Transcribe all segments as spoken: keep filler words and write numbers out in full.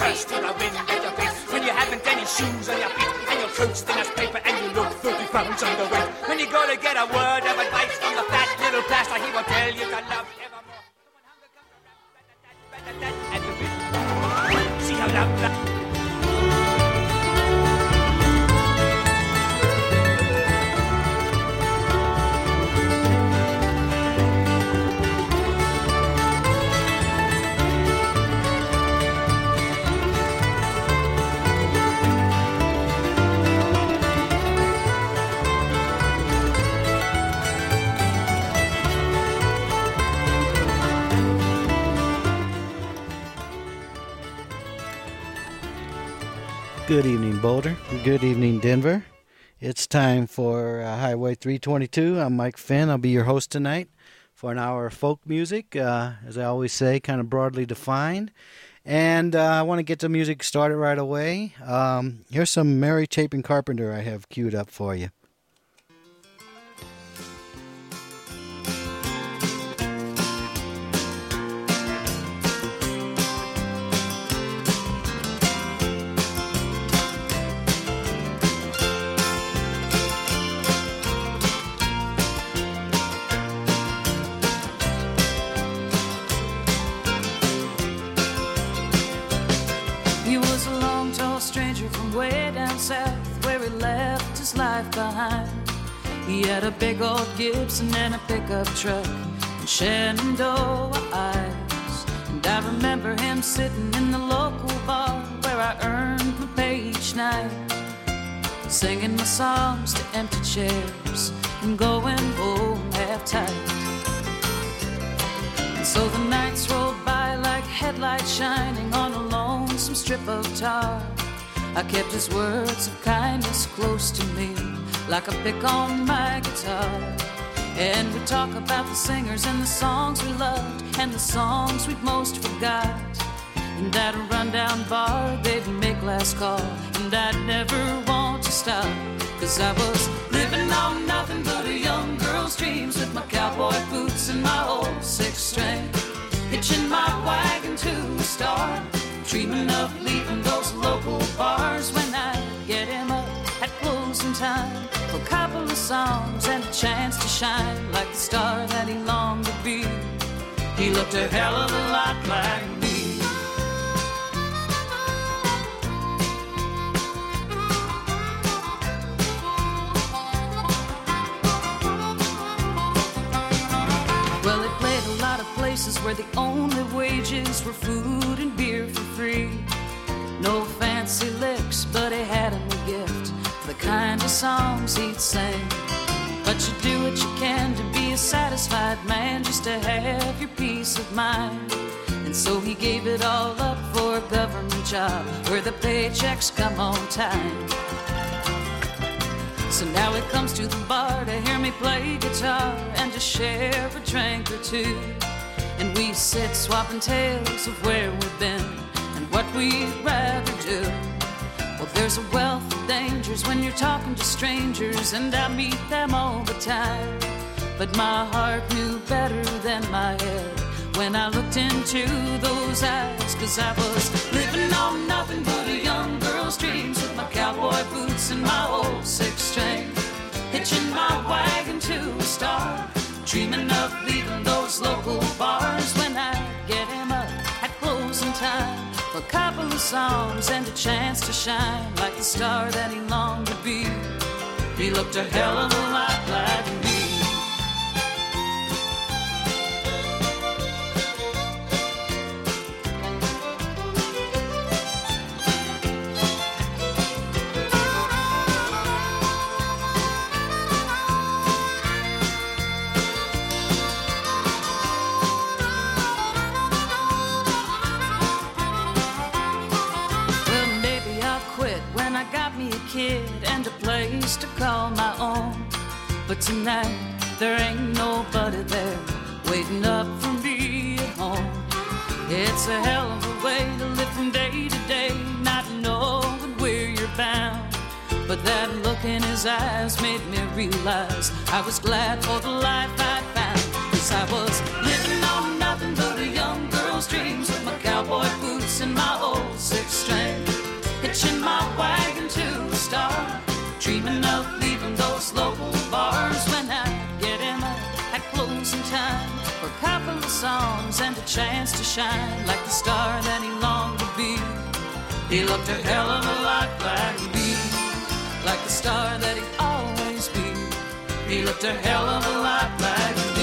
curse to the wind at your face. When you haven't any shoes on your feet and you're crouched in a paper and you look thirty pounds underweight. When you go to get a word of advice from the fat little plaster, he will tell you to love evermore. See how love, love. Good evening, Boulder. Good evening, Denver. It's time for uh, Highway three twenty-two. I'm Mike Finn. I'll be your host tonight for an hour of folk music, uh, as I always say, kind of broadly defined. And uh, I want to get the music started right away. Um, here's some Mary Chapin Carpenter I have queued up for you. Behind. He had a big old Gibson and a pickup truck and Shenandoah eyes. And I remember him sitting in the local bar where I earned my pay each night, singing my songs to empty chairs and going home half tight. And so the nights rolled by like headlights shining on a lonesome strip of tar. I kept his words of kindness close to me, like a pick on my guitar. And we'd talk about the singers and the songs we loved and the songs we'd most forgot. And at a rundown bar they'd make last call, and I'd never want to stop, 'cause I was living on nothing but a young girl's dreams, with my cowboy boots and my old six string, hitching my wagon to a star, dreaming of leaving those local bars when I get him up at closing time for a couple of songs and a chance to shine like the star that he longed to be. He looked a hell of a lot like me. Well, he played a lot of places where the only wages were food and beer for free. No fancy licks, but he had him a gift for the kind of songs he'd sing. But you do what you can to be a satisfied man, just to have your peace of mind. And so he gave it all up for a government job where the paychecks come on time. So now he comes to the bar to hear me play guitar and to share a drink or two. And we sit swapping tales of where we've been and what we'd rather do. Well, there's a wealth of dangers when you're talking to strangers, and I meet them all the time. But my heart knew better than my head when I looked into those eyes, 'cause I was living on nothing but a young girl's dreams, with my cowboy boots and my old six string, hitching my wagon to a star, dreaming of leaving those local bars when I get him up at closing time for a couple of songs and a chance to shine like the star that he longed to be. He looked a hell of a lot like me. Kid and a place to call my own, but tonight there ain't nobody there waiting up for me at home. It's a hell of a way to live from day to day, not knowing where you're bound. But that look in his eyes made me realize I was glad for the life I'd found, 'cause I was living on nothing but a young girl's dreams, with my cowboy boots and my old sixth string, hitching my wagon to the star, dreaming of leaving those local bars when I get in at closing time for a couple of songs and a chance to shine like the star that he longed to be. He looked a hell of a lot like me, like the star that he'd always be. He looked a hell of a lot like me.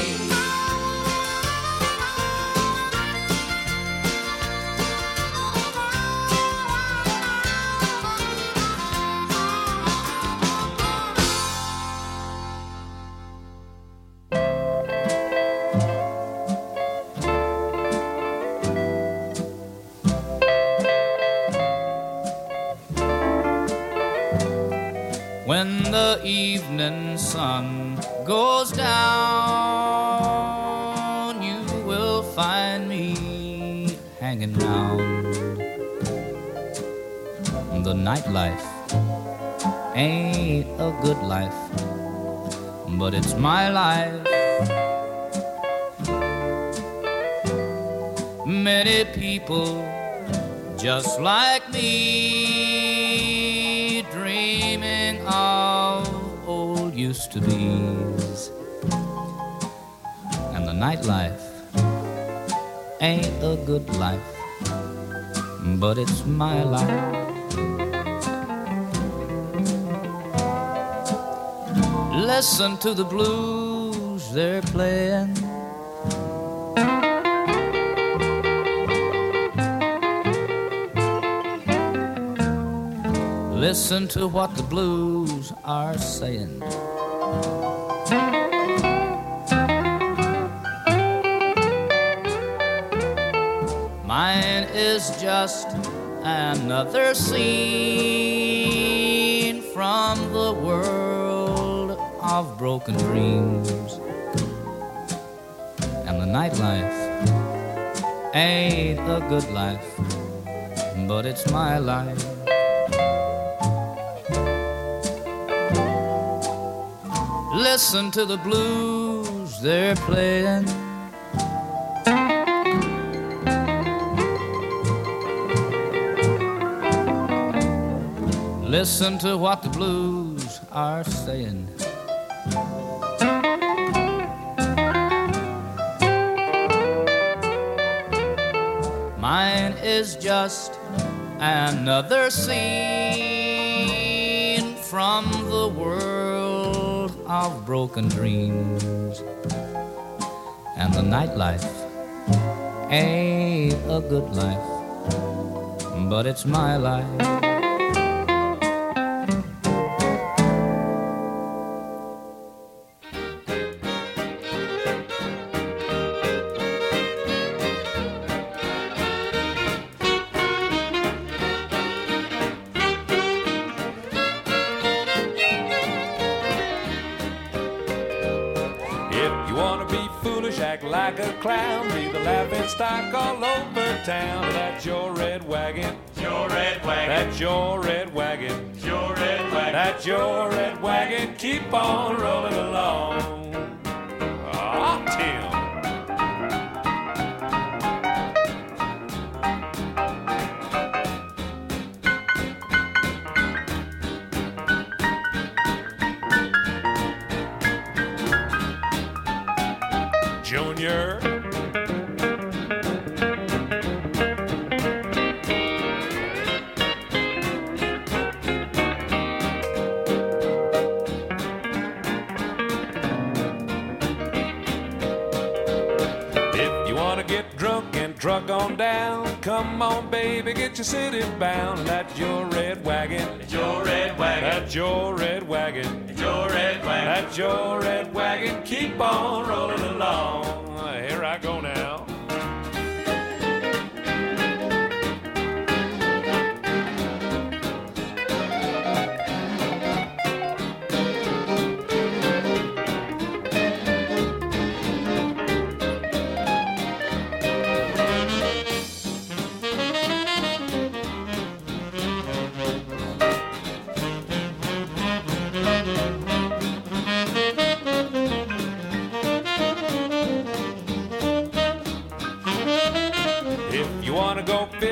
When the evening sun goes down, you will find me hanging round. The nightlife ain't a good life, but it's my life. Many people just like me, dreaming of old used-to-be's. And the nightlife ain't a good life, but it's my life. Listen to the blues they're playing, listen to what the blues are saying. Mine is just another scene from the world of broken dreams. And the nightlife ain't a good life, but it's my life. Listen to the blues they're playing, listen to what the blues are saying. Mine is just another scene from the world of broken dreams. And the nightlife ain't a good life, but it's my life. Like a clown, be the laughing stock all over town. That's your red wagon, Your red wagon, that's your red wagon, your red wagon, that's your red wagon. Keep on rolling along. Ah, Tim. Junior. If you wanna get drunk and drunk on down, come on, baby, get your city bound. That's your red wagon, your red wagon, that's your red wagon, your red wagon, that's your red wagon. Keep on rolling along. Here I go now.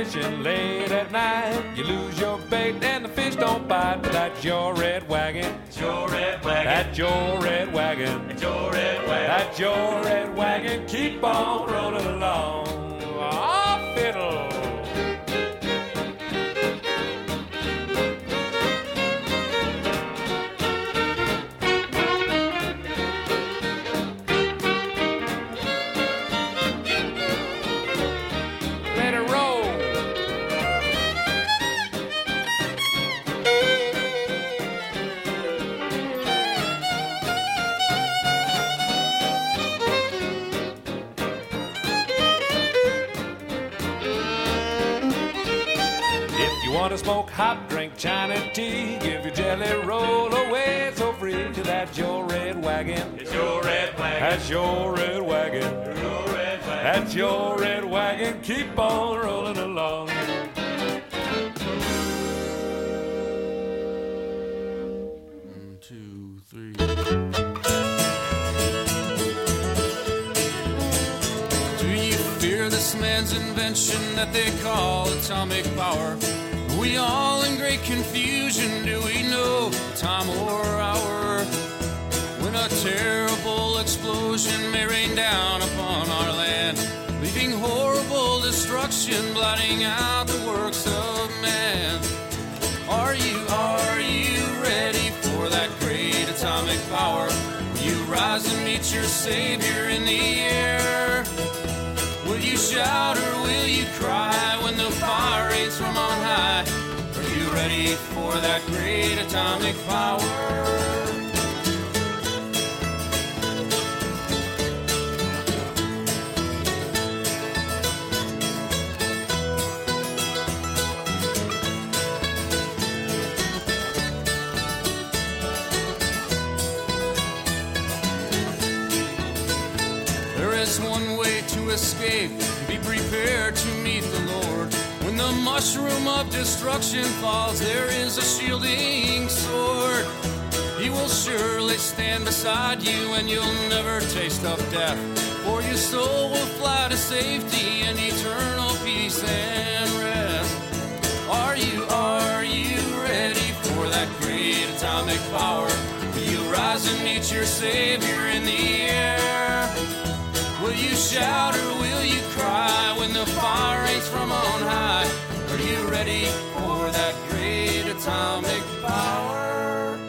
fishing late at night. You lose your bait and the fish don't bite, but that's your red wagon. It's your red wagon. That's your red wagon. It's your red wagon. That's your red wagon. Keep on rolling along. Oh, fiddle. Want to smoke hot, drink China tea, give your jelly roll away so free. That's your red wagon. It's your red wagon. That's your red wagon. Your red wagon. That's your red wagon. Keep on rolling along. One, two, three. Do you fear this man's invention that they call atomic power? We all in great confusion, do we know time or hour when a terrible explosion may rain down upon our land, leaving horrible destruction, blotting out the works of man? Are you, are you ready for that great atomic power? Will you rise and meet your Savior in the air? Will you shout or will you cry when the fire rains from on high? Are you ready for that great atomic power? There is one way to escape, be prepared to meet the Lord. When the mushroom of destruction falls, there is a shielding sword. He will surely stand beside you, and you'll never taste of death. For your soul will fly to safety and eternal peace and rest. Are you, are you ready for that great atomic power? Will you rise and meet your Savior in the air? Will you shout or will you cry when the fire rains from on high? Are you ready for that great atomic power?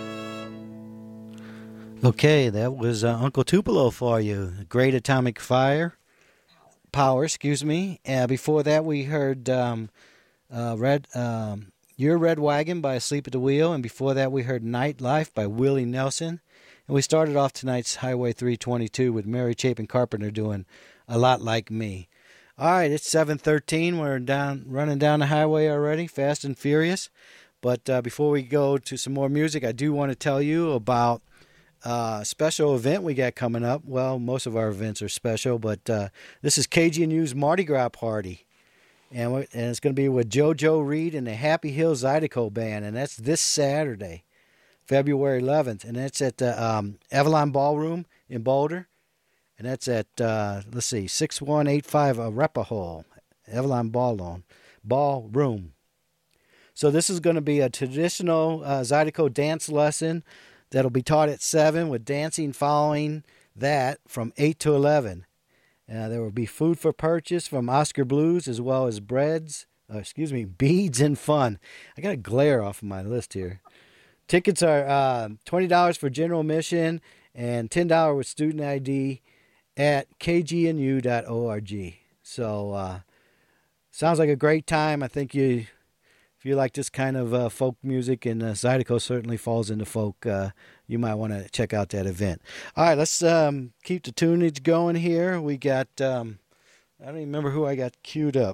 Okay, that was uh, Uncle Tupelo for you. Great Atomic Fire. Power, excuse me. Uh, before that, we heard um, uh, Red, um, Your Red Wagon by Asleep at the Wheel. And before that, we heard Nightlife by Willie Nelson. And we started off tonight's Highway three twenty-two with Mary Chapin Carpenter doing A Lot Like Me. All right, it's seven thirteen. We're down, running down the highway already, fast and furious. But uh, before we go to some more music, I do want to tell you about uh, a special event we got coming up. Well, most of our events are special, but uh, this is K G N U's Mardi Gras Party. And, and it's going to be with JoJo Reed and the Happy Hill Zydeco Band, and that's this Saturday, February eleventh, and that's at the um, Avalon Ballroom in Boulder, and that's at, uh, let's see, six one eight five Arapahoe, Avalon Ballroom. Ballroom. So this is going to be a traditional uh, Zydeco dance lesson that'll be taught at seven with dancing following that from eight to eleven. Uh, there will be food for purchase from Oscar Blues as well as breads, uh, excuse me, beads and fun. I got a glare off of my list here. Tickets are uh, twenty dollars for general admission and ten dollars with student I D at k g n u dot org. So, uh, sounds like a great time. I think you, if you like this kind of uh, folk music, and uh, Zydeco certainly falls into folk, uh, you might want to check out that event. All right, let's um, keep the tunage going here. We got, um, I don't even remember who I got queued up.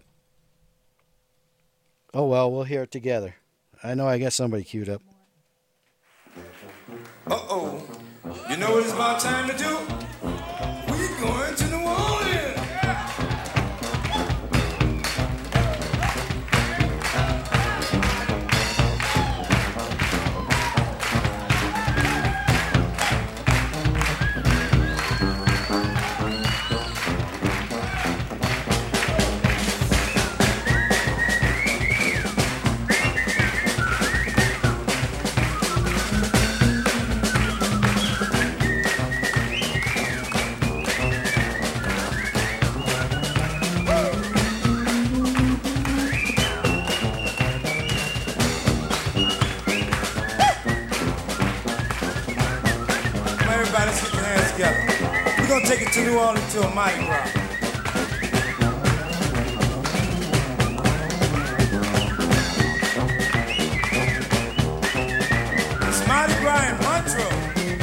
Oh, well, we'll hear it together. I know I got somebody queued up. Uh-oh. You know what it's about time to do? We're going to New Orleans. We're gonna take it to New Orleans to a Mardi Gras. It's Mardi Gras in Montreux.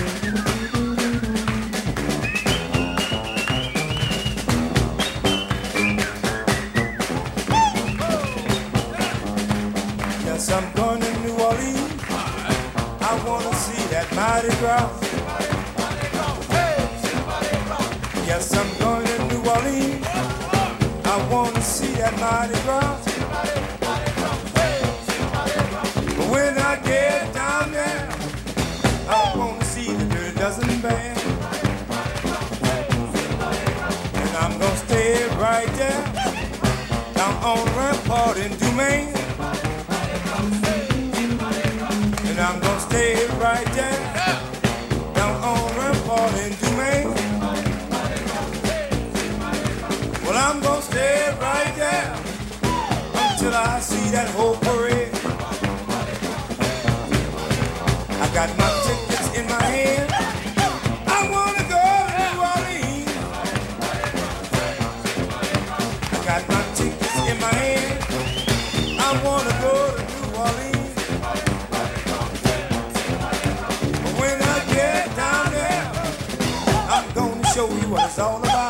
Yes, I'm going to New Orleans. I wanna see that Mardi Gras. Yes, I'm going to New Orleans. I want to see that Mardi Gras. But when I get down there, I want to see the Dirty Dozen Band. And I'm going to stay right there, down on Rampart in Dumaine. And I'm going to stay right there, down on Rampart in Dumaine. Well, I'm gonna stay right there until I see that whole parade. I got my tickets in my hand. I wanna go to New Orleans. I got my tickets in my hand. I wanna go to New Orleans. But when I get down there, I'm gonna show you what it's all about.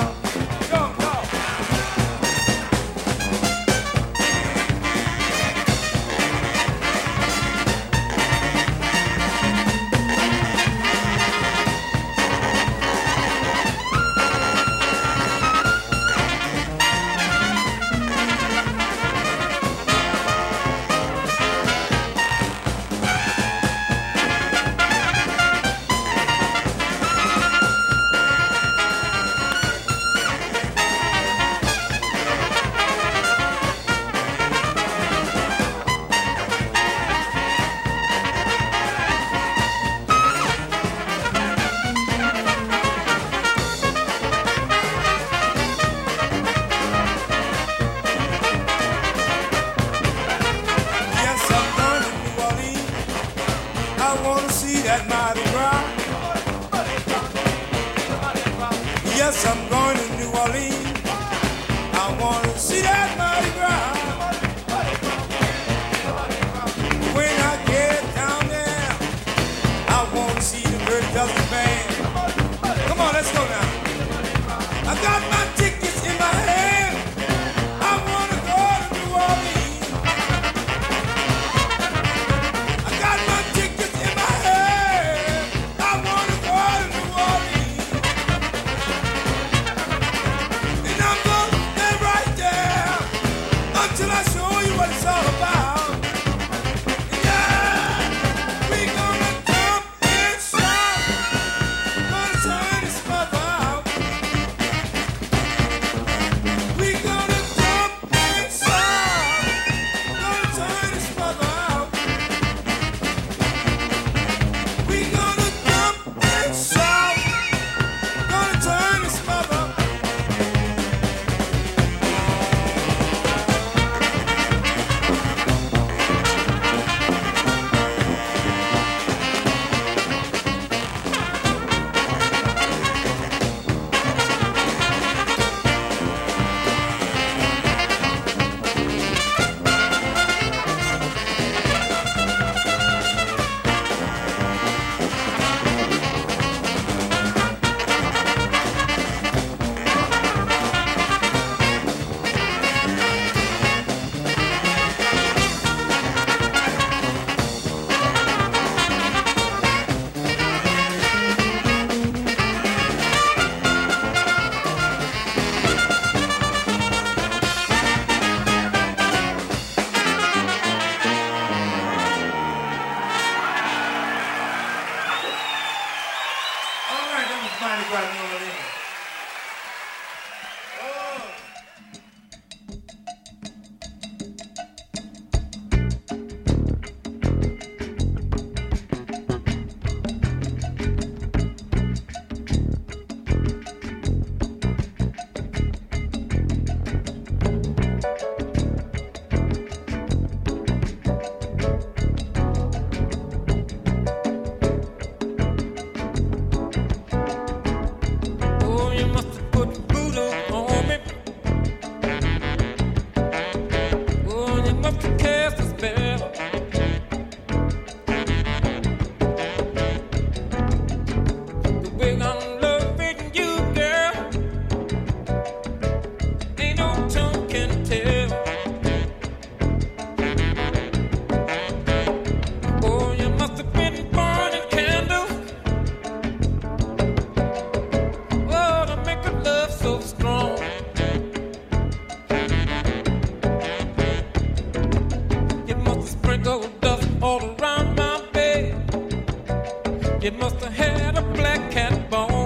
It must have had a black cat bone.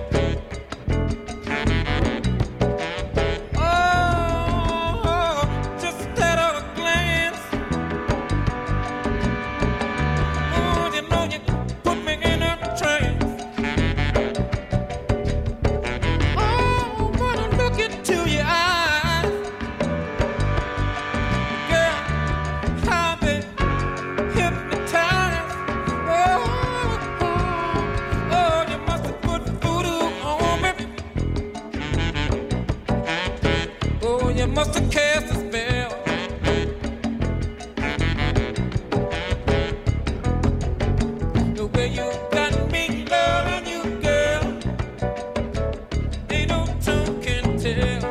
Oh, just at a glance. Oh, you know you put me in a trance. Oh, when I look into your eyes, girl, how they hypnotize. Oh, oh, oh, you must have put voodoo on me. Oh, you must have cast a spell. The way you got me loving you, girl, ain't no tongue can tell.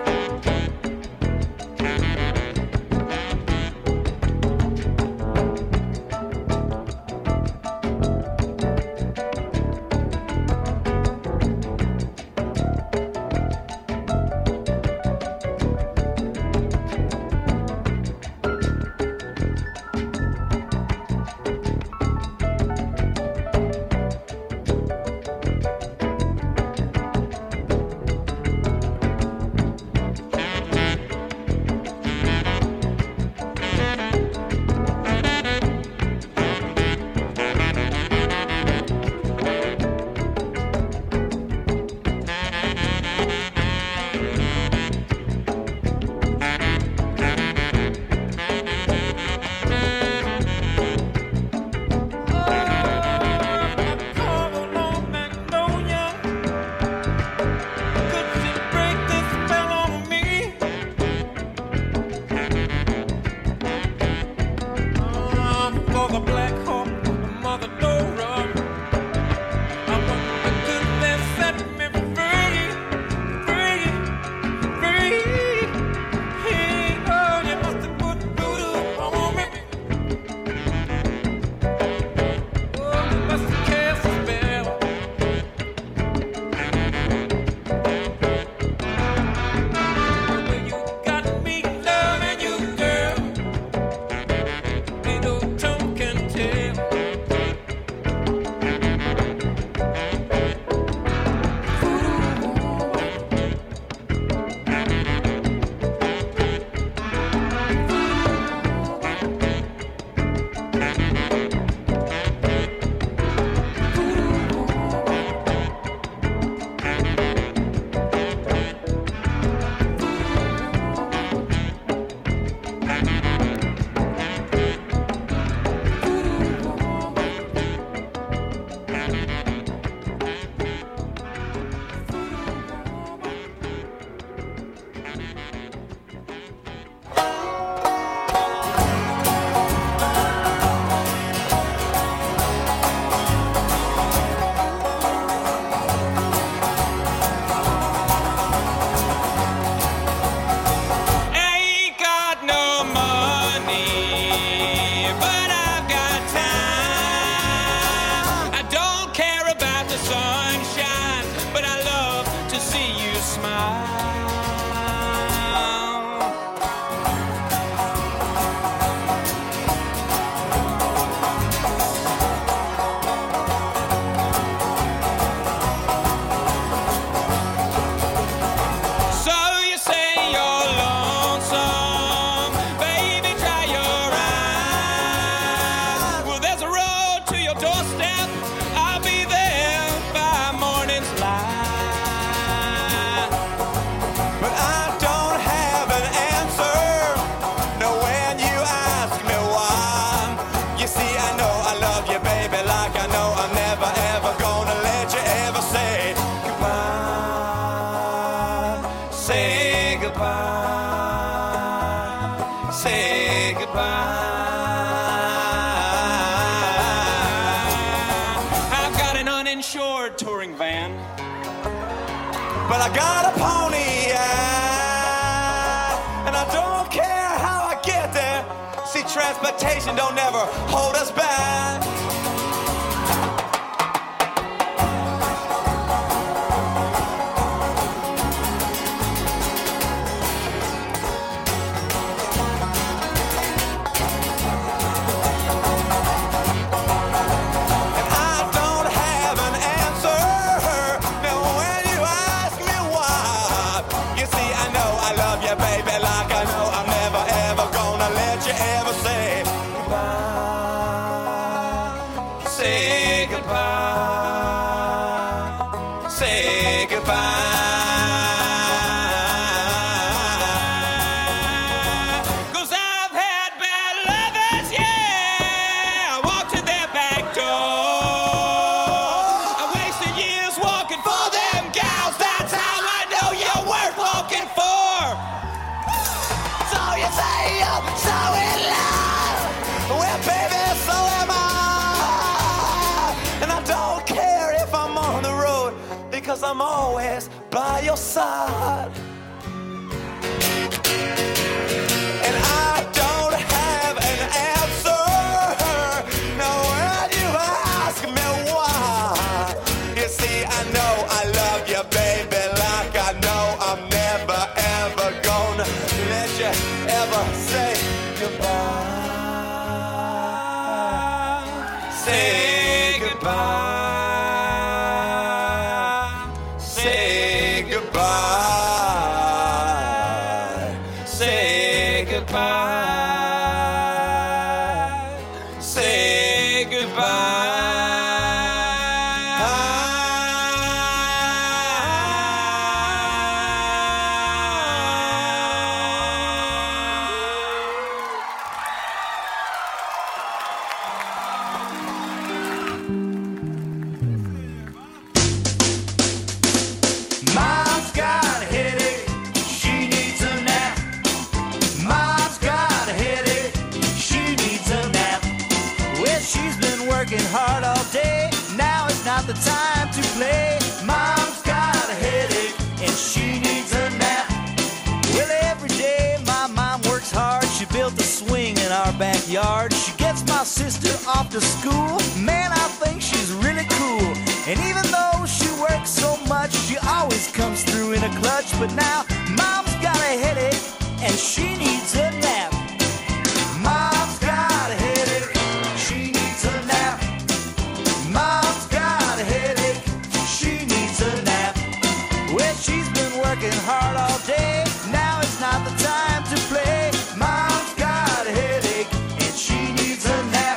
But I got a pony, yeah, and I don't care how I get there. See, transportation don't ever hold us back. And I don't have I'm always by your side. And I don't have an answer. No, when you ask me why. You see, I know I love you, baby, like I know I'm never, ever gonna let you ever say goodbye. Say goodbye. Say goodbye. Say goodbye. Say goodbye. Mom's got a headache, she needs a nap. Mom's got a headache, she needs a nap. Well, she's been working hard all day, now is not the time to play. Mom's got a headache, and she needs a nap. Well, every day my mom works hard, she built a swing in our backyard. She gets my sister off to school, man, I think she's really cool. And even though she works so much, she always comes through in a clutch. But now, mom's got a headache, and she needs a nap. Mom's got a headache, she needs a nap. Mom's got a headache, she needs a nap. Well, she's been working hard all day, now it's not the time to play. Mom's got a headache, and she needs a nap.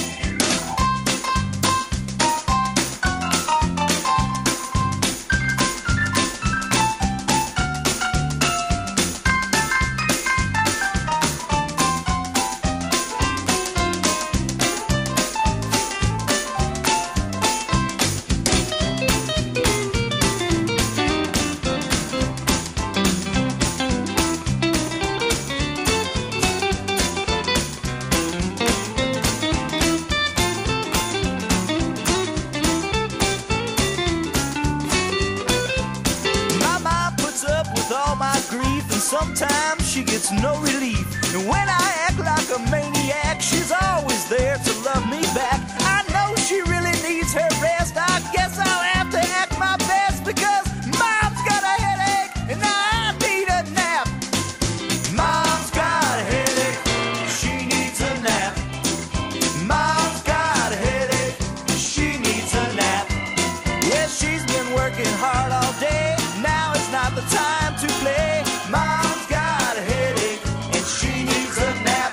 My mom puts up with all my grief, and sometimes she gets no relief. And when I act like a maniac, she's always there to love me back. I know she really needs her rest, I guess I'll have to act my best, because mom's got a headache, and I need a nap. Mom's got a headache, she needs a nap. Mom's got a headache, she needs a nap. Yeah, she's been working hard all day, now it's not the time to play. Mom's got a headache, and she needs a nap.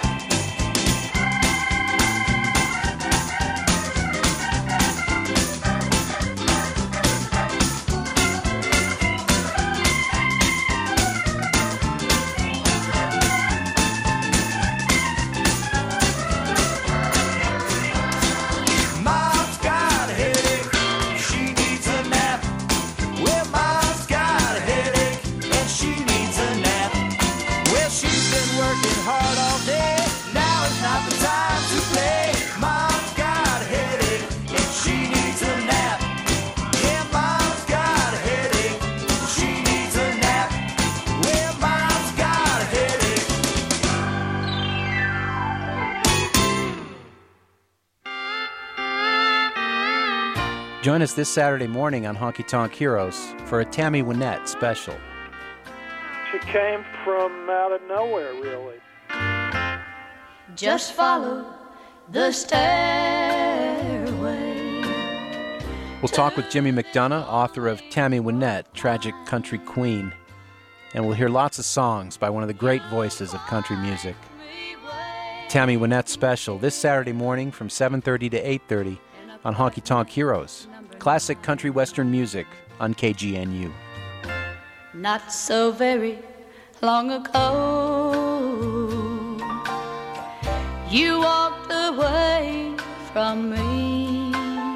Mom's got a headache, she needs a nap. Well, mom's got a headache, and she needs a nap. Well, she's been working hard all day, now is not the time to play. Mom's got a headache, and she needs a nap. Yeah, mom's got a headache, she needs a nap. Well, mom's got a headache. Join us this Saturday morning on Honky Tonk Heroes for a Tammy Wynette special. She came from out of nowhere, really. Just follow the stairway. We'll talk with Jimmy McDonough, author of Tammy Wynette, Tragic Country Queen. And we'll hear lots of songs by one of the great voices of country music. Tammy Wynette special this Saturday morning from seven thirty to eight thirty on Honky Tonk Heroes. Classic country western music on K G N U. Not so very long ago, you walked away from me.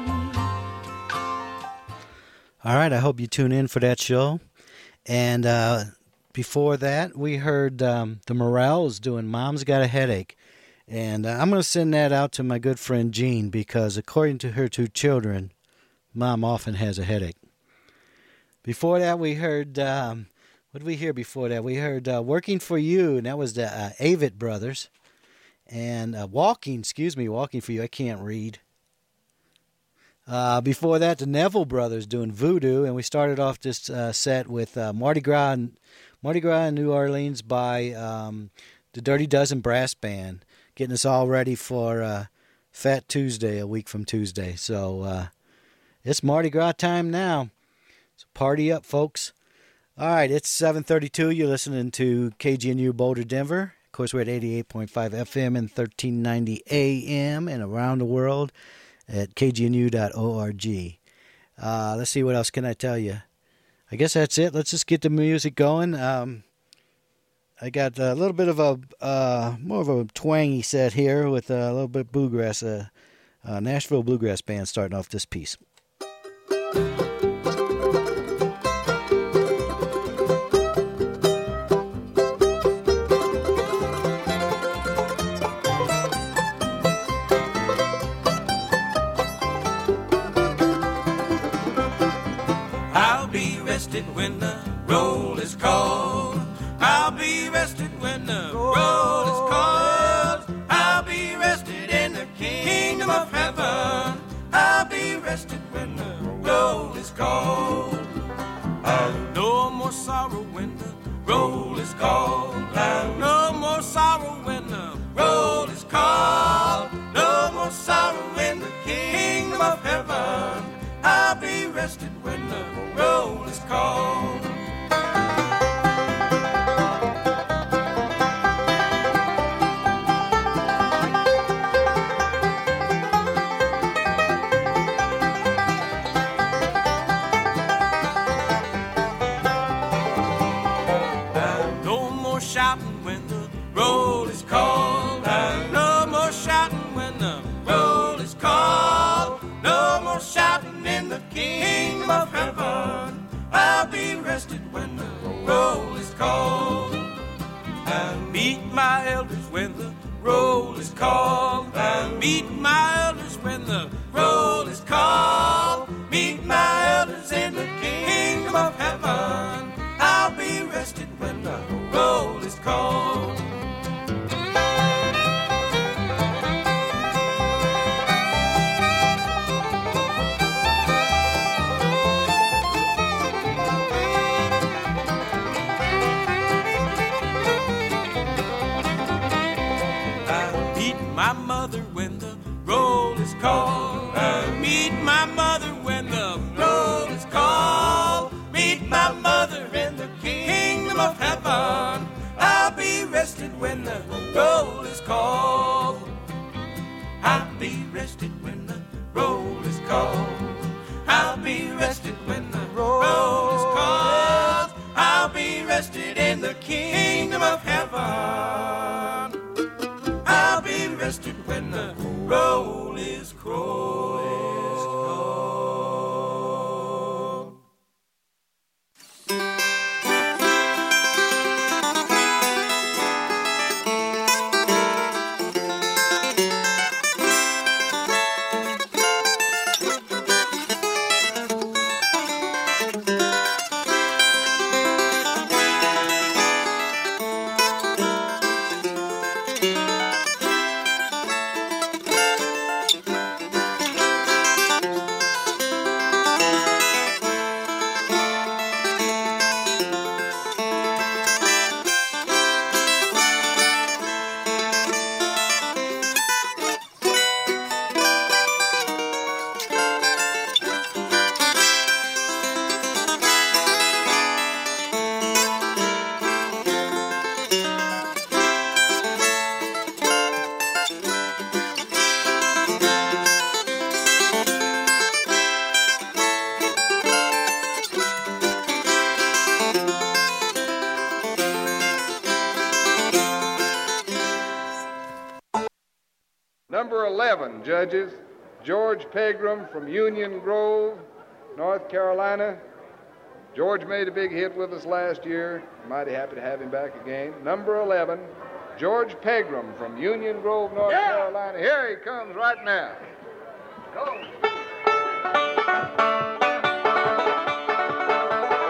All right, I hope you tune in for that show. And uh, before that, we heard um, the Morels doing Mom's Got a Headache. And uh, I'm going to send that out to my good friend Jean, because according to her two children, Mom often has a headache. Before that, we heard, um, what did we hear before that? We heard uh, Working for You, and that was the uh, Avett Brothers. And uh, Walking, excuse me, Walking for You, I can't read. Uh, before that, the Neville Brothers doing Voodoo, and we started off this uh, set with uh, Mardi Gras, in, Mardi Gras in New Orleans by um, the Dirty Dozen Brass Band, getting us all ready for uh, Fat Tuesday, a week from Tuesday. So uh, it's Mardi Gras time now. So party up, folks. All right, it's seven thirty-two. You're listening to K G N U Boulder, Denver. Of course, we're at eighty-eight point five F M and thirteen ninety A M and around the world at k g n u dot org. Uh, let's see, what else can I tell you? I guess that's it. Let's just get the music going. Um, I got a little bit of a, uh, more of a twangy set here with a little bit of bluegrass, uh, uh, Nashville Bluegrass Band starting off this piece. When the roll is called, I'll be rested when the roll is called. I'll be rested in the kingdom of heaven. I'll be rested when the roll is called. I'll no more sorrow when the roll is called. I'll no more sorrow when the roll is called. No more sorrow in the kingdom of heaven. I'll be rested when the roll is called. No more shouting when the roll is called. No more shouting when the roll is called. No more shouting in the kingdom of heaven. I'll be rested when the roll is called. I'll meet my elders when the roll is called. I'll meet my elders when the roll is called. Meet my elders in the kingdom of heaven. I'll be rested when the roll is called. My mother when the roll is called. I'll meet my mother when the roll is called. Meet my mother in the kingdom of heaven. I'll be rested when the roll is called. I'll be rested when the roll is called. I'll be rested when the roll is called. I'll be rested in the kingdom of heaven. I'll be rested when the roll is called. Number eleven, judges, George Pegram from Union Grove, North Carolina. George made a big hit with us last year. Mighty happy to have him back again. Number eleven, George Pegram from Union Grove, North yeah. Carolina. Here he comes right now. Go.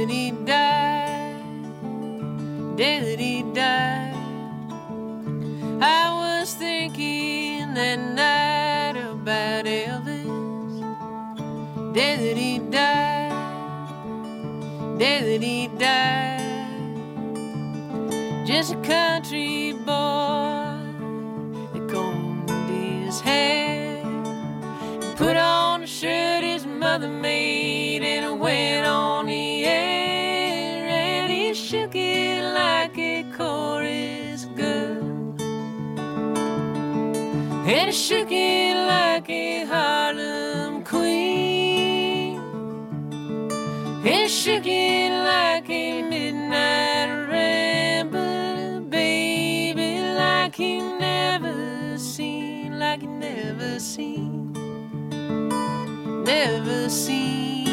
that he died, day that he died. I was thinking that night about Elvis, day that he died, day that he died. Just a country boy that combed his hair, put on a shirt his mother made, and went on the air, and he shook it like a chorus girl, and he shook it like a Harlem queen, and he shook it like a midnight ramble, baby, like he never seen, like he never seen, never seen.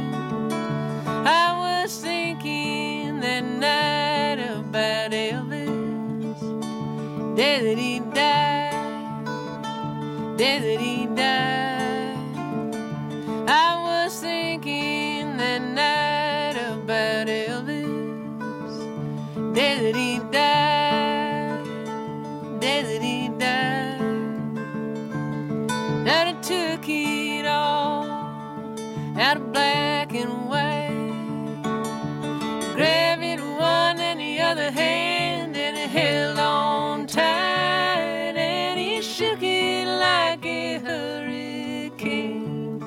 I was thinking that night about Elvis, day that he died, day that he died. I was thinking that night about Elvis, day that he died, day that he died. That he took it all out of black and white, grabbed it one and the other hand, and he held on tight, and he shook it like a hurricane.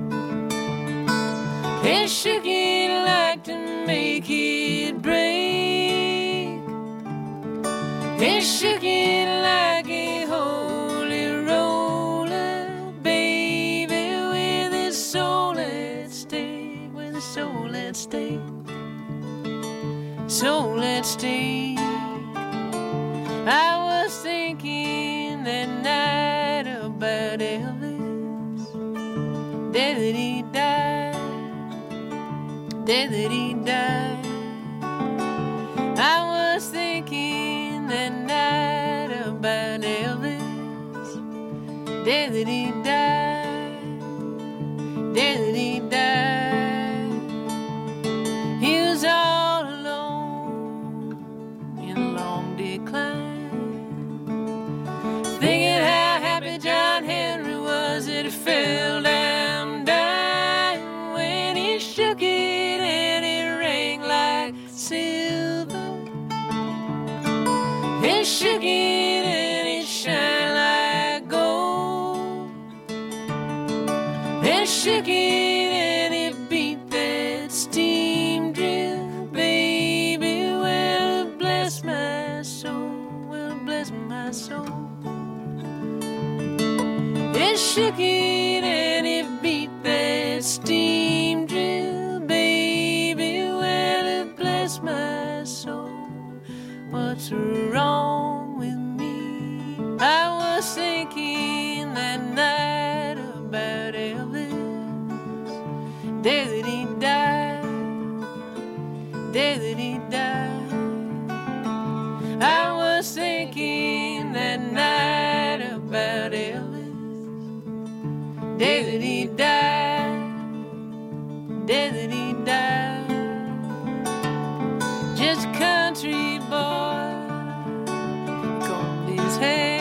He shook it like to make it break. He shook it like a holy roller, baby, with his soul at stake, with his soul at stake, soul at stake. I was thinking that night about Elvis, day that he died, day that he died. I was thinking that night about Elvis, day that he died, day that he died. He was all alone in a long decline, thinking how happy John Henry was that he fell down dying, when he shook it and it rang like silver. He shook it and it shined like gold. He shook it and it beat that steam drill, baby. Well, bless my soul, well, bless my soul. It shook it and it beat that steam drill, baby. Well, it bless my soul. What's wrong with me? I was thinking that night about Elvis, day that he died, day that he died. I was thinking that night about Elvis, day that he died, day that he died. Just a country boy, combed his hair,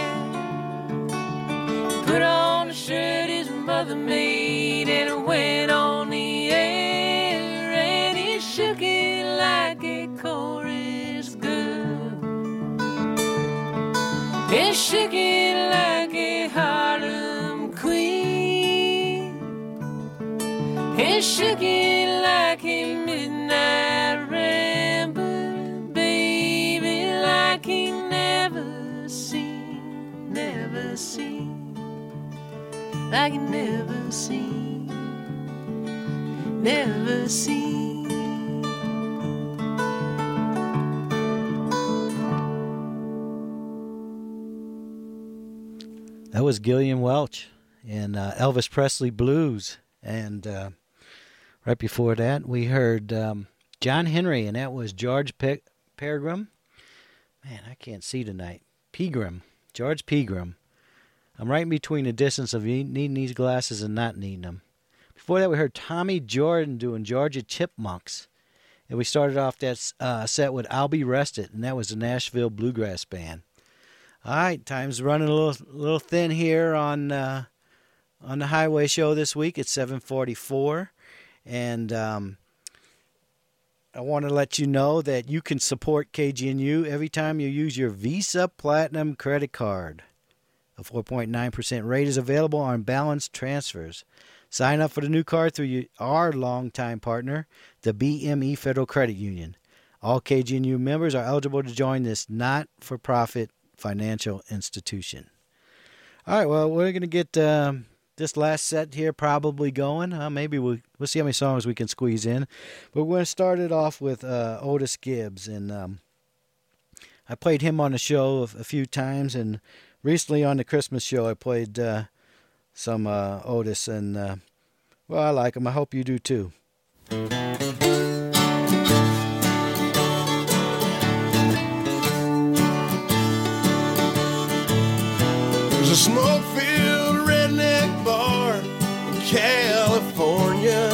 put on a shirt his mother made, and went on the air, and he shook it like a chorus girl. He shook it like a Harlem queen. He shook it like a midnight ramble, baby, like he never seen, never seen, like he never seen, never seen. That was Gillian Welch and uh, Elvis Presley Blues. And uh, right before that, we heard um, John Henry, and that was George Pe- Pegram. Man, I can't see tonight. Pegram. George Pegram. I'm right in between the distance of needing these glasses and not needing them. Before that, we heard Tommy Jordan doing Georgia Chipmunks. And we started off that uh, set with I'll Be Rested, and that was the Nashville Bluegrass Band. All right, time's running a little little thin here on uh, on the Highway Show this week. It's seven forty-four, and um, I want to let you know that you can support K G N U every time you use your Visa Platinum credit card. A four point nine percent rate is available on balance transfers. Sign up for the new card through our longtime partner, the B M E Federal Credit Union. All K G N U members are eligible to join this not-for-profit financial institution. All right, well, we're going to get um, this last set here probably going. Uh, maybe we'll, we'll see how many songs we can squeeze in. But we're going to start it off with uh, Otis Gibbs. And um, I played him on the show a, a few times, and recently on the Christmas show I played uh, some uh, Otis, and uh, well, I like him. I hope you do too. There's a smoke-filled redneck bar in California,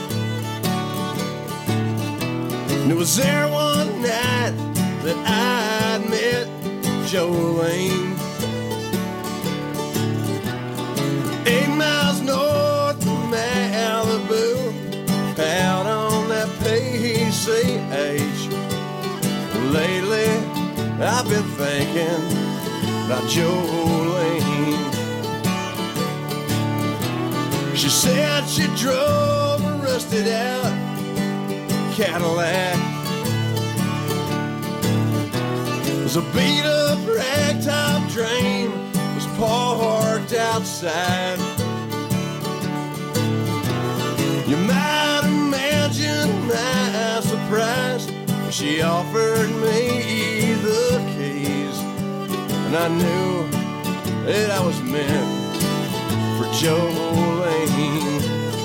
and it was there one night that I'd met Jolene. Eight miles north of Malibu, out on that P C H. Lately, I've been thinking about Jolene. She said she drove a rusted out Cadillac. It was a beat up ragtop dream was parked outside. You might imagine my surprise when she offered me the keys, and I knew that I was meant for Jolene.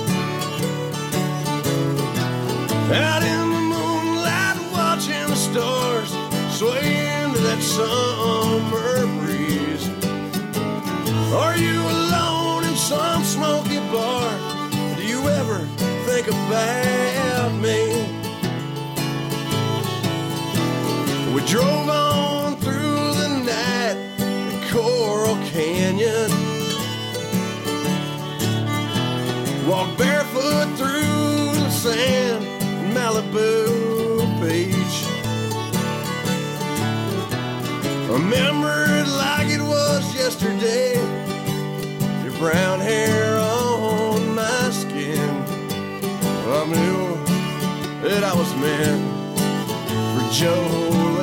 Out in the moonlight watching the stars swaying to that summer breeze. Are you alone in some smoky bar? Do you ever think about me? We drove on through the night at Coral Canyon, walked barefoot through the sand in Malibu Beach. Remember it like it was yesterday, your brown hair on my skin. I knew that I was meant for Jolene.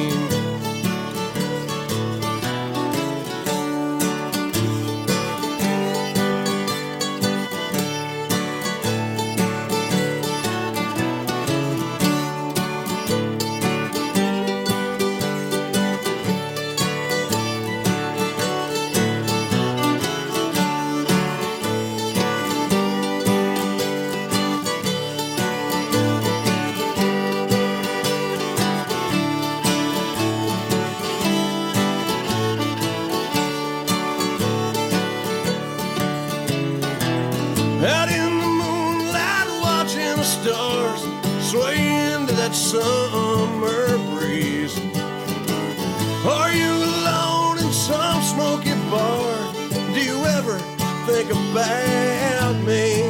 Out in the moonlight watching the stars swaying to that summer breeze. Are you alone in some smoky bar? Do you ever think about me?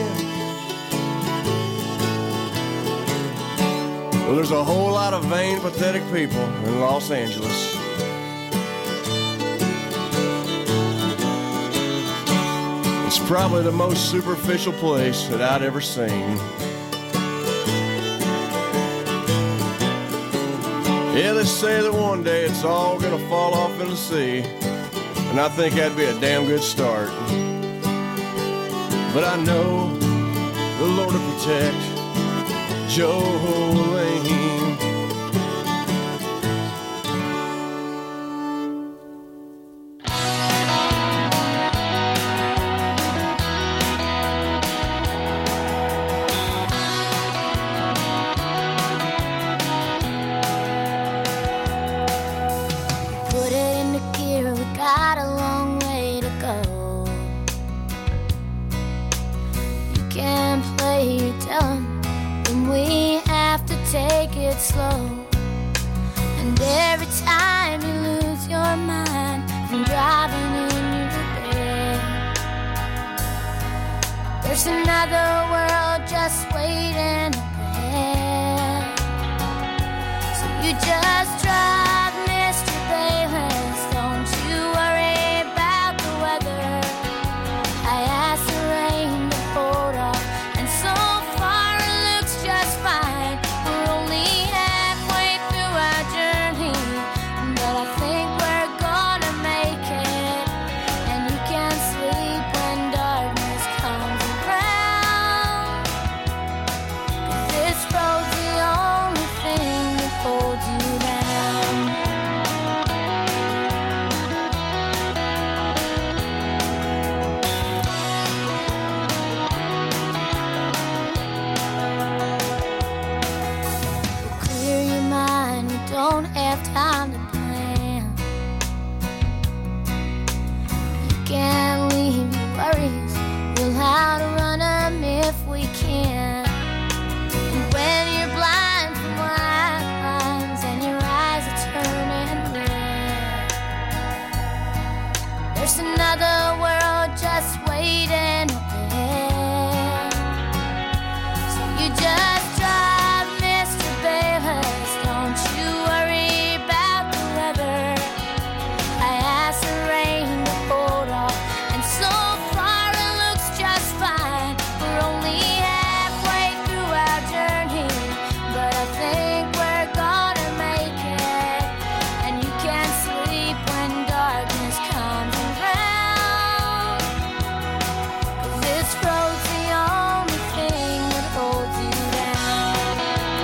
Well, there's a whole lot of vain, pathetic people in Los Angeles. It's probably the most superficial place that I'd ever seen. Yeah, they say that one day it's all gonna fall off in the sea, and I think that'd be a damn good start. But I know the Lord will protect Jolene. Take another world just waiting up ahead. So you just drive, Mister Bayless. Don't you worry about the weather. I asked the rain to hold off, and so far it looks just fine. We're only halfway through our journey, but I think we're gonna make it. And you can't sleep when darkness comes around, 'cause this road's the only thing that holds you down. Clear your mind, we don't have time to plan. You can't leave your worries, we'll outrun them if we can. And when you're blind from white lines and your eyes are turning red, there's another world just waiting up ahead. So you just drive, Mister Bayless. Don't you worry about the weather. I asked the rain to hold off, and so far it looks just fine. We're only halfway through our journey, but I think we're gonna make it. And you can't sleep when darkness comes around, 'cause this road's the only thing that holds you down.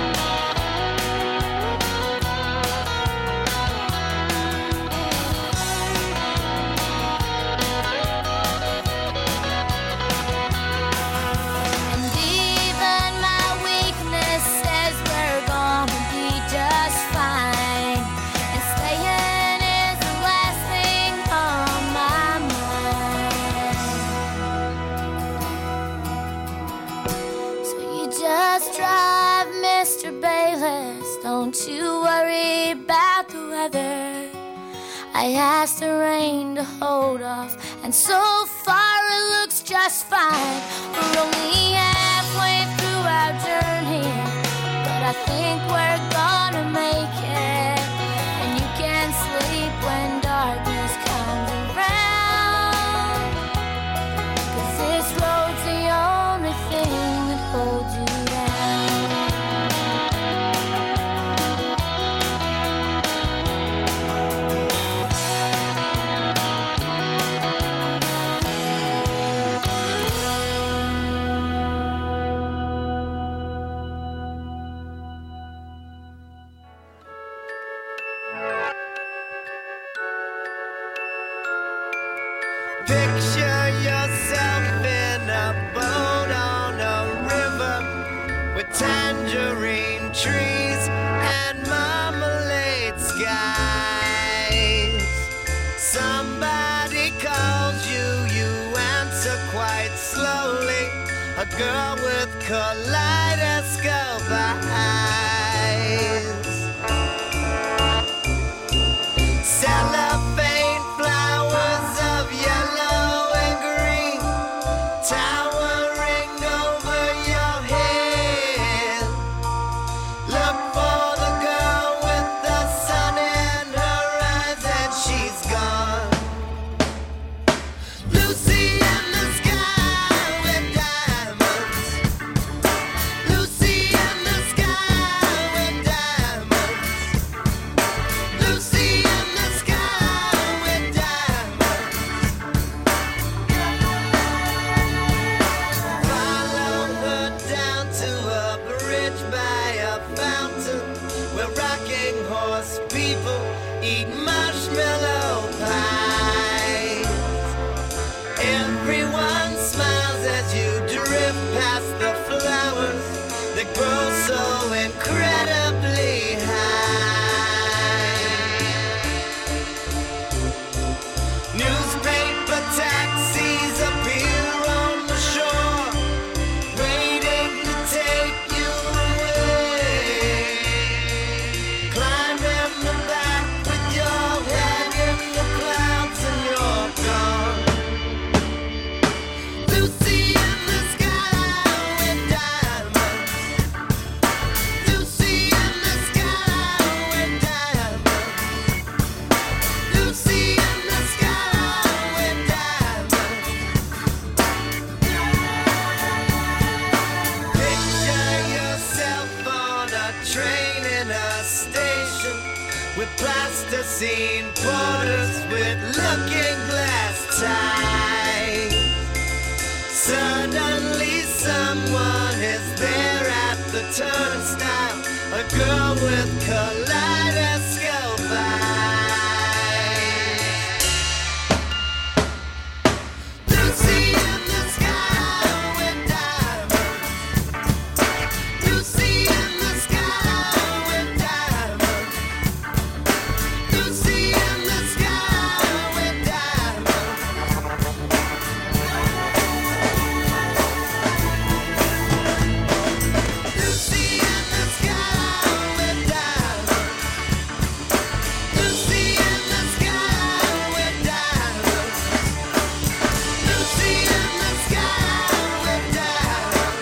And even my weakness says we're gonna be just fine. And staying is the last thing on my mind. So you just drive, Mister Bayless. Don't you worry about the weather. I asked the rain to hold off, and so far it looks just fine. We're only halfway through our journey, but I think we're gonna make it. And you can't sleep when darkness comes around, 'cause this road's the only thing that holds you down. Picture yourself in a boat on a river with tangerine trees and marmalade skies. Somebody calls you, you answer quite slowly. A girl with kaleidoscope eyes. Cellophane flowers of yellow and green towering over your head. Look for the girl with the sun in her eyes, and she's gone. Lucy in the sky with diamonds. Lucy in the sky seen porters with looking glass ties. Suddenly someone is there at the turnstile, a girl with kaleidoscope eyes. Lucy in the sky with diamonds. Lucy in the sky with diamonds. Lucy in the sky with diamonds. Lucy in the sky with diamonds. Lucy in the sky with diamonds. Lucy in the sky with diamonds.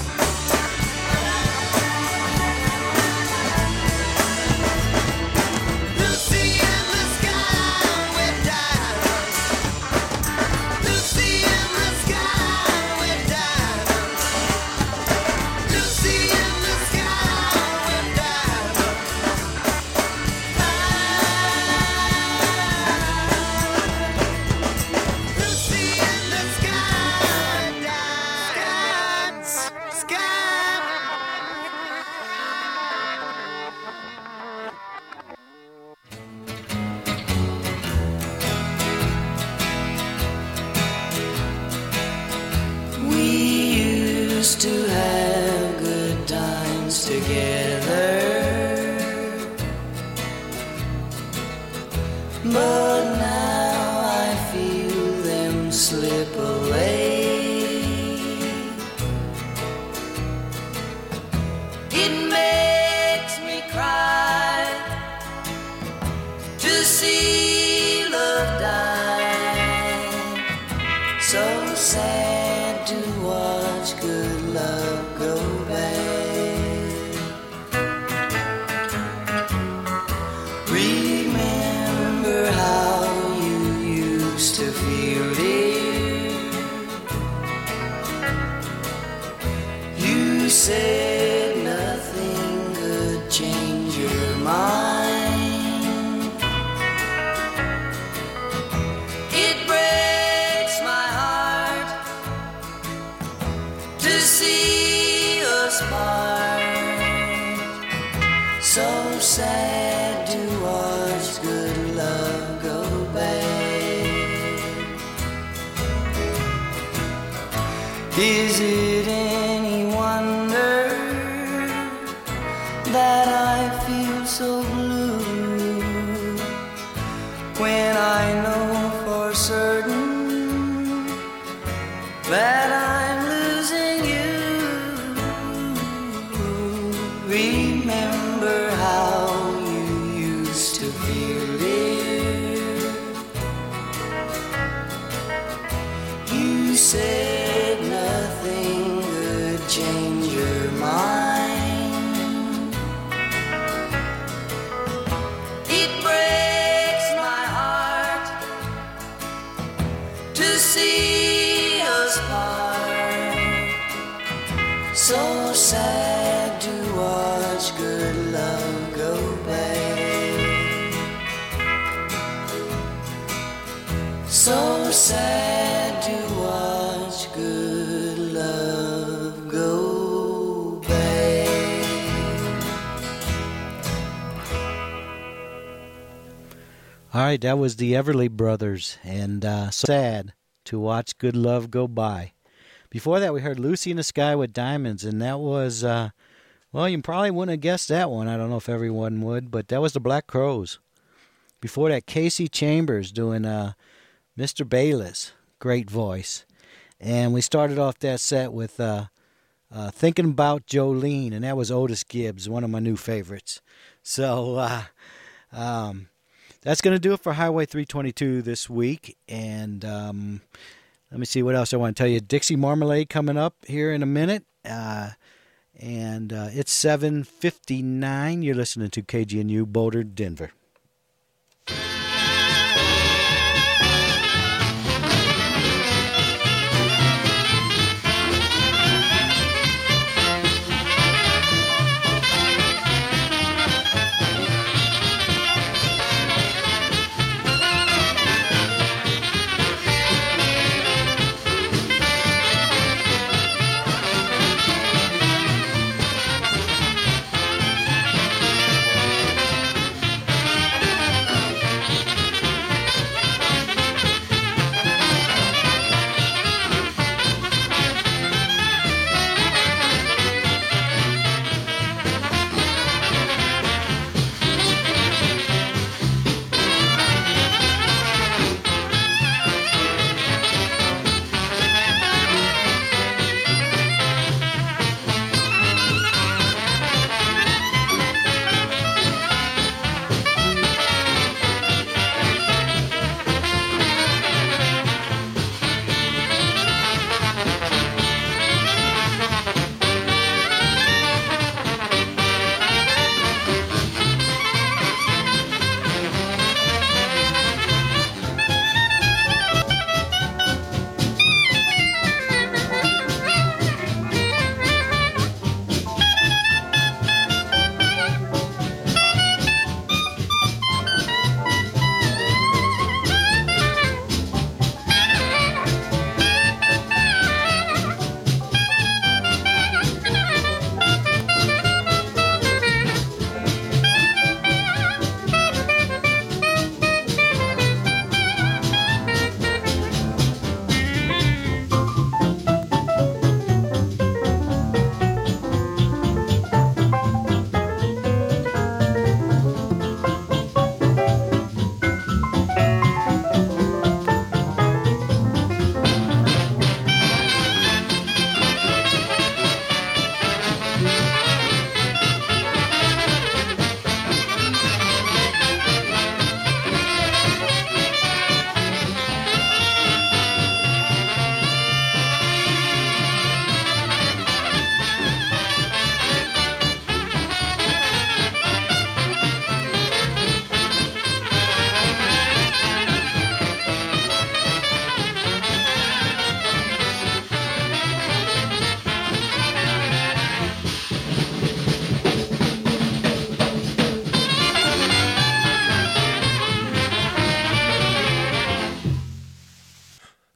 Lucy in the sky with diamonds. Lucy in the sky with diamonds. Lucy in the sky with diamonds. Lucy in the sky with diamonds. Sky. We used to have good times together, but now I feel them slip away. It makes me cry to see love die. So sad to watch good love go bad. Remember how you used to feel, dear. You said nothing could change your mind. It breaks my heart to see us part. So sad to watch good love go bad. Is it any wonder that I feel so blue when I know for certain that I'm losing you? Remember how you used to feel, dear. You said nothing could change your mind. It breaks my heart to see us part. So sad to watch good love go bad. So sad to watch good love go bad. All right, that was the Everly Brothers, and uh, so sad to watch good love go by. Before that, we heard Lucy in the Sky with Diamonds, and that was, uh, well, you probably wouldn't have guessed that one. I don't know if everyone would, but that was the Black Crowes. Before that, Casey Chambers doing uh, Mister Bayless, great voice. And we started off that set with uh, uh, Thinking About Jolene, and that was Otis Gibbs, one of my new favorites. So uh, um, that's going to do it for Highway three twenty-two this week, and um, let me see what else I want to tell you. Dixie Marmalade coming up here in a minute, uh, and uh, it's seven fifty-nine. You're listening to K G N U Boulder, Denver.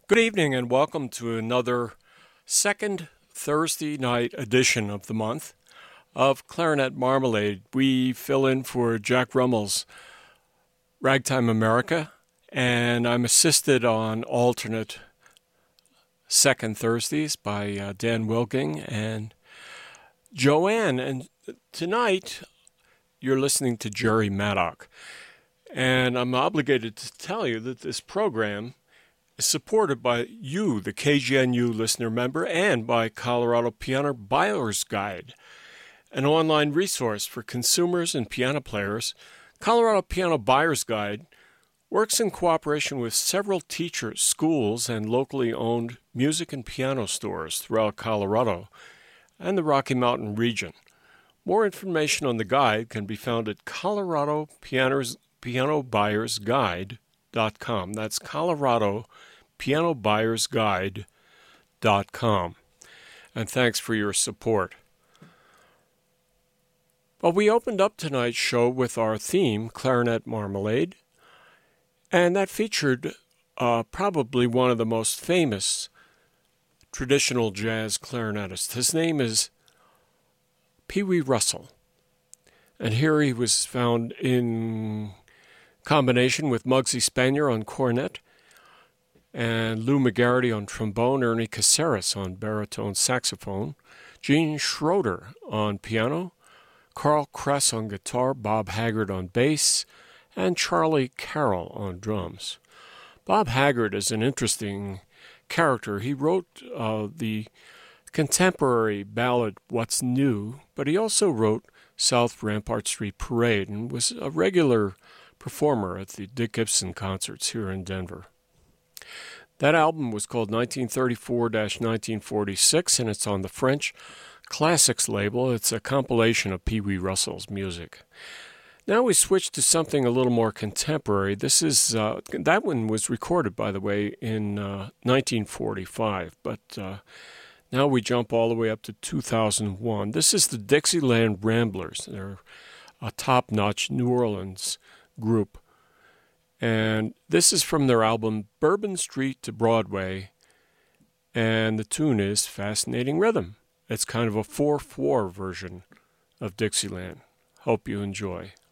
Good evening and welcome to another second Thursday night edition of the month of Clarinet Marmalade. We fill in for Jack Rummel's Ragtime America, and I'm assisted on alternate second Thursdays by uh, Dan Wilking and Joanne. And tonight you're listening to Jerry Maddock. And I'm obligated to tell you that this program is supported by you, the K G N U listener member, and by Colorado Piano Buyer's Guide, an online resource for consumers and piano players. Colorado Piano Buyer's Guide works in cooperation with several teachers, schools, and locally owned music and piano stores throughout Colorado and the Rocky Mountain region. More information on the guide can be found at Colorado Piano Buyers Guide dot com. That's Colorado Piano Buyers Guide dot com. And thanks for your support. Well, we opened up tonight's show with our theme, Clarinet Marmalade, and that featured uh, probably one of the most famous traditional jazz clarinetists. His name is Pee Wee Russell, and here he was found in combination with Muggsy Spanier on cornet and Lou McGarity on trombone, Ernie Caceres on baritone saxophone, Gene Schroeder on piano, Carl Kress on guitar, Bob Haggard on bass, and Charlie Carroll on drums. Bob Haggard is an interesting character. He wrote uh, the contemporary ballad What's New, but he also wrote South Rampart Street Parade and was a regular performer at the Dick Gibson concerts here in Denver. That album was called nineteen thirty-four to nineteen forty-six, and it's on the French Classics label. It's a compilation of Pee Wee Russell's music. Now we switch to something a little more contemporary. This is uh, that one was recorded, by the way, in uh, nineteen forty-five, but uh, now we jump all the way up to two thousand one. This is the Dixieland Ramblers. They're a top-notch New Orleans group. And this is from their album Bourbon Street to Broadway, and the tune is Fascinating Rhythm. It's kind of a four four version of Dixieland. Hope you enjoy.